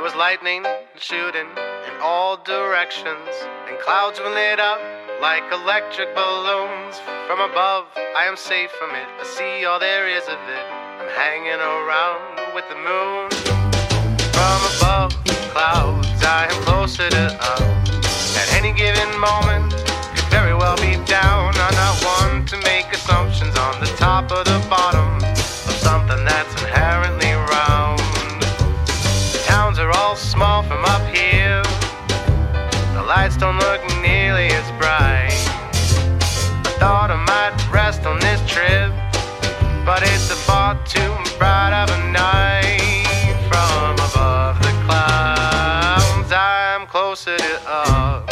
was lightning shooting in all directions, and clouds were lit up like electric balloons. From above, I am safe from it. I see all there is of it. I'm hanging around with the moon. From above clouds, I am closer to up. At any given moment, could very well be down. I'm not one to make assumptions on the top or the bottom of something that's inherently round. The towns are all small from up here. The lights don't look nearly as bright. I thought I might rest on this trip, but it's a far too bright of a night. From above the clouds, I'm closer to up.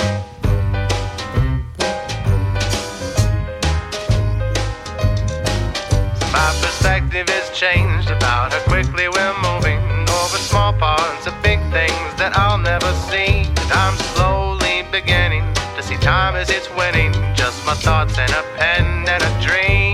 My perspective has changed about how quickly we're moving over small parts of big things that I'll never see. And I'm slowly beginning to see time as it's winning. Just my thoughts and a pen and a dream.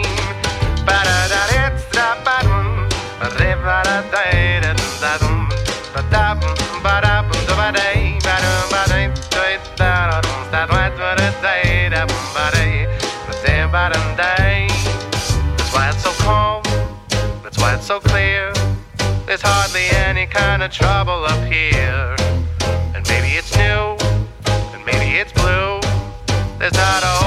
That's why it's so calm, that's why it's so clear. There's hardly any kind of trouble up here. And maybe it's new, and maybe it's blue. There's not a